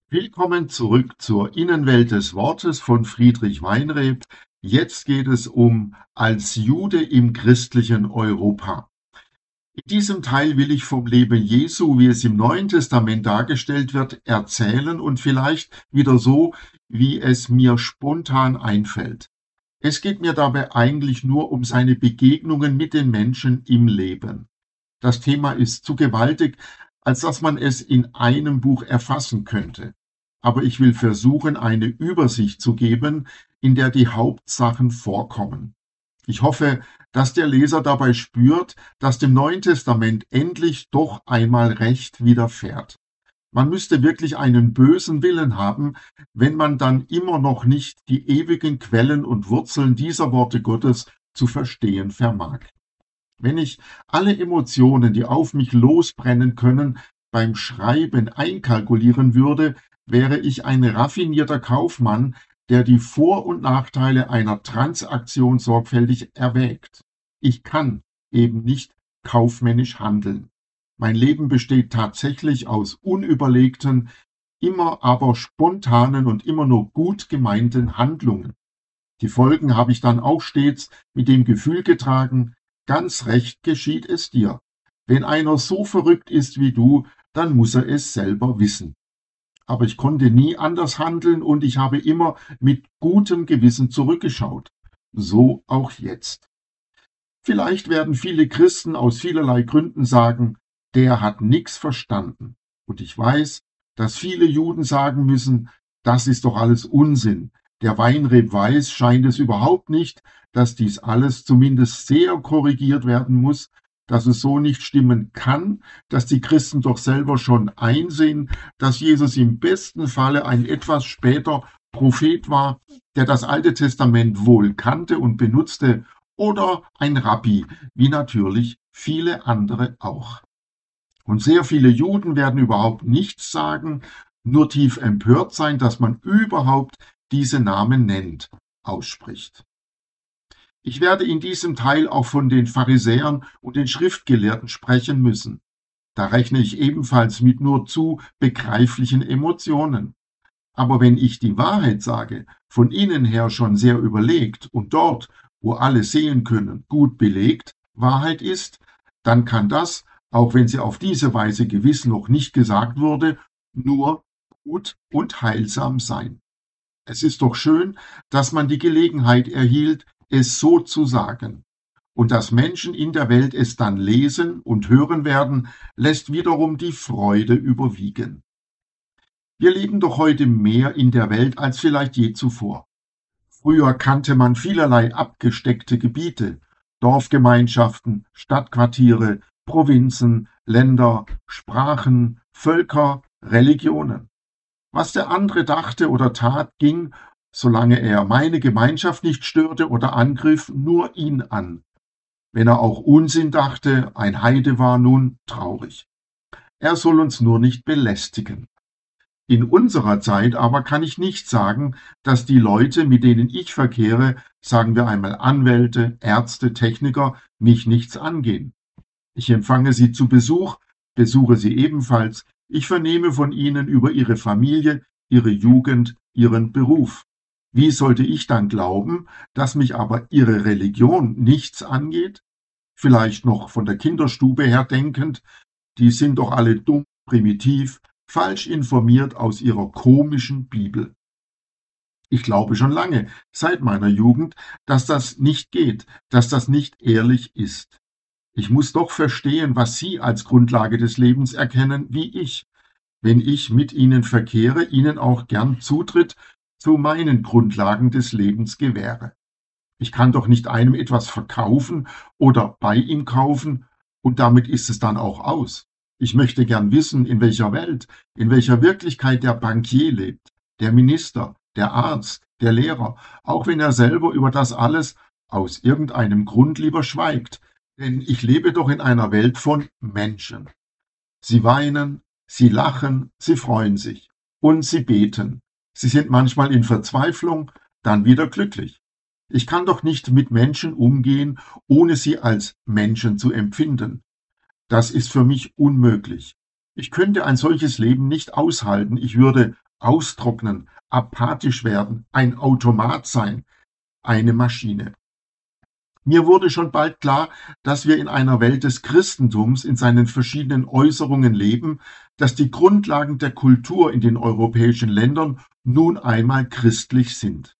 Willkommen zurück zur Innenwelt des Wortes von Friedrich Weinreb. Jetzt geht es um als Jude im christlichen Europa. In diesem Teil will ich vom Leben Jesu, wie es im Neuen Testament dargestellt wird, erzählen und vielleicht wieder so, wie es mir spontan einfällt. Es geht mir dabei eigentlich nur um seine Begegnungen mit den Menschen im Leben. Das Thema ist zu gewaltig, als dass man es in einem Buch erfassen könnte. Aber ich will versuchen, eine Übersicht zu geben, in der die Hauptsachen vorkommen. Ich hoffe, dass der Leser dabei spürt, dass dem Neuen Testament endlich doch einmal Recht widerfährt. Man müsste wirklich einen bösen Willen haben, wenn man dann immer noch nicht die ewigen Quellen und Wurzeln dieser Worte Gottes zu verstehen vermag. Wenn ich alle Emotionen, die auf mich losbrennen können, beim Schreiben einkalkulieren würde, wäre ich ein raffinierter Kaufmann, der die Vor- und Nachteile einer Transaktion sorgfältig erwägt. Ich kann eben nicht kaufmännisch handeln. Mein Leben besteht tatsächlich aus unüberlegten, immer aber spontanen und immer nur gut gemeinten Handlungen. Die Folgen habe ich dann auch stets mit dem Gefühl getragen: Ganz recht geschieht es dir. Wenn einer so verrückt ist wie du, dann muss er es selber wissen. Aber ich konnte nie anders handeln und ich habe immer mit gutem Gewissen zurückgeschaut. So auch jetzt. Vielleicht werden viele Christen aus vielerlei Gründen sagen, der hat nichts verstanden. Und ich weiß, dass viele Juden sagen müssen, das ist doch alles Unsinn. Der Weinreb weiß, scheint es überhaupt nicht, dass dies alles zumindest sehr korrigiert werden muss, dass es so nicht stimmen kann, dass die Christen doch selber schon einsehen, dass Jesus im besten Falle ein etwas später Prophet war, der das Alte Testament wohl kannte und benutzte, oder ein Rabbi, wie natürlich viele andere auch. Und sehr viele Juden werden überhaupt nichts sagen, nur tief empört sein, dass man überhaupt diese Namen nennt, ausspricht. Ich werde in diesem Teil auch von den Pharisäern und den Schriftgelehrten sprechen müssen. Da rechne ich ebenfalls mit nur zu begreiflichen Emotionen. Aber wenn ich die Wahrheit sage, von innen her schon sehr überlegt und dort, wo alle sehen können, gut belegt, Wahrheit ist, dann kann das, auch wenn sie auf diese Weise gewiss noch nicht gesagt wurde, nur gut und heilsam sein. Es ist doch schön, dass man die Gelegenheit erhielt, es so zu sagen. Und dass Menschen in der Welt es dann lesen und hören werden, lässt wiederum die Freude überwiegen. Wir leben doch heute mehr in der Welt als vielleicht je zuvor. Früher kannte man vielerlei abgesteckte Gebiete, Dorfgemeinschaften, Stadtquartiere, Provinzen, Länder, Sprachen, Völker, Religionen. Was der andere dachte oder tat, ging, solange er meine Gemeinschaft nicht störte oder angriff, nur ihn an. Wenn er auch Unsinn dachte, ein Heide war, nun traurig. Er soll uns nur nicht belästigen. In unserer Zeit aber kann ich nicht sagen, dass die Leute, mit denen ich verkehre, sagen wir einmal Anwälte, Ärzte, Techniker, mich nichts angehen. Ich empfange sie zu Besuch, besuche sie ebenfalls, ich vernehme von ihnen über ihre Familie, ihre Jugend, ihren Beruf. Wie sollte ich dann glauben, dass mich aber ihre Religion nichts angeht? Vielleicht noch von der Kinderstube her denkend, die sind doch alle dumm, primitiv, falsch informiert aus ihrer komischen Bibel. Ich glaube schon lange, seit meiner Jugend, dass das nicht geht, dass das nicht ehrlich ist. Ich muss doch verstehen, was Sie als Grundlage des Lebens erkennen, wie ich. Wenn ich mit Ihnen verkehre, Ihnen auch gern Zutritt zu meinen Grundlagen des Lebens gewähre. Ich kann doch nicht einem etwas verkaufen oder bei ihm kaufen und damit ist es dann auch aus. Ich möchte gern wissen, in welcher Welt, in welcher Wirklichkeit der Bankier lebt, der Minister, der Arzt, der Lehrer, auch wenn er selber über das alles aus irgendeinem Grund lieber schweigt. Denn ich lebe doch in einer Welt von Menschen. Sie weinen, sie lachen, sie freuen sich und sie beten. Sie sind manchmal in Verzweiflung, dann wieder glücklich. Ich kann doch nicht mit Menschen umgehen, ohne sie als Menschen zu empfinden. Das ist für mich unmöglich. Ich könnte ein solches Leben nicht aushalten. Ich würde austrocknen, apathisch werden, ein Automat sein, eine Maschine. Mir wurde schon bald klar, dass wir in einer Welt des Christentums in seinen verschiedenen Äußerungen leben, dass die Grundlagen der Kultur in den europäischen Ländern nun einmal christlich sind.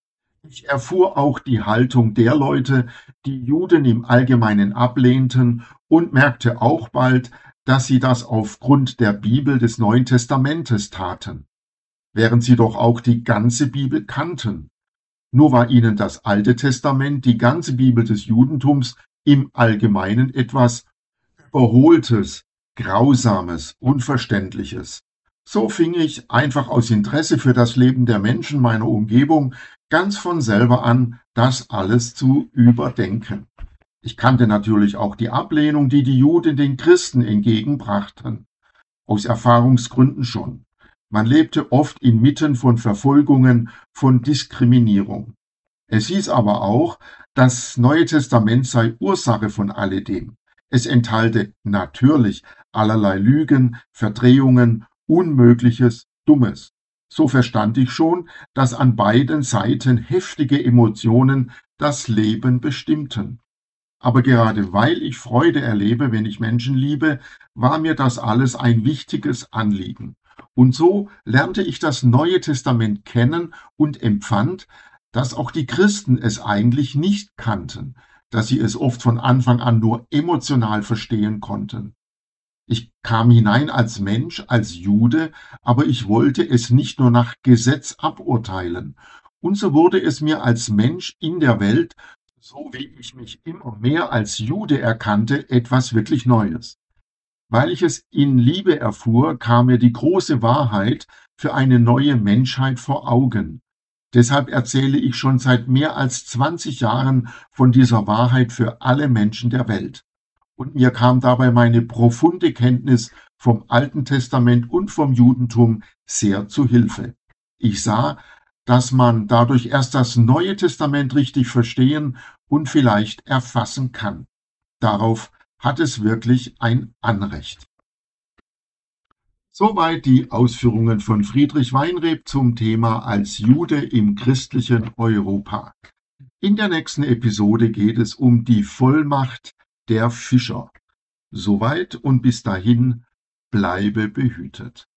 Ich erfuhr auch die Haltung der Leute, die Juden im Allgemeinen ablehnten, und merkte auch bald, dass sie das aufgrund der Bibel des Neuen Testamentes taten, während sie doch auch die ganze Bibel kannten. Nur war ihnen das Alte Testament, die ganze Bibel des Judentums, im Allgemeinen etwas Überholtes, Grausames, Unverständliches. So fing ich einfach aus Interesse für das Leben der Menschen meiner Umgebung ganz von selber an, das alles zu überdenken. Ich kannte natürlich auch die Ablehnung, die die Juden den Christen entgegenbrachten. Aus Erfahrungsgründen schon. Man lebte oft inmitten von Verfolgungen, von Diskriminierung. Es hieß aber auch, das Neue Testament sei Ursache von alledem. Es enthalte natürlich allerlei Lügen, Verdrehungen, Unmögliches, Dummes. So verstand ich schon, dass an beiden Seiten heftige Emotionen das Leben bestimmten. Aber gerade weil ich Freude erlebe, wenn ich Menschen liebe, war mir das alles ein wichtiges Anliegen. Und so lernte ich das Neue Testament kennen und empfand, dass auch die Christen es eigentlich nicht kannten, dass sie es oft von Anfang an nur emotional verstehen konnten. Ich kam hinein als Mensch, als Jude, aber ich wollte es nicht nur nach Gesetz aburteilen. Und so wurde es mir als Mensch in der Welt, so wie ich mich immer mehr als Jude erkannte, etwas wirklich Neues. Weil ich es in Liebe erfuhr, kam mir die große Wahrheit für eine neue Menschheit vor Augen. Deshalb erzähle ich schon seit mehr als 20 Jahren von dieser Wahrheit für alle Menschen der Welt. Und mir kam dabei meine profunde Kenntnis vom Alten Testament und vom Judentum sehr zu Hilfe. Ich sah, dass man dadurch erst das Neue Testament richtig verstehen und vielleicht erfassen kann. Darauf hat es wirklich ein Anrecht. Soweit die Ausführungen von Friedrich Weinreb zum Thema als Jude im christlichen Europa. In der nächsten Episode geht es um die Vollmacht der Fischer. Soweit und bis dahin bleibe behütet.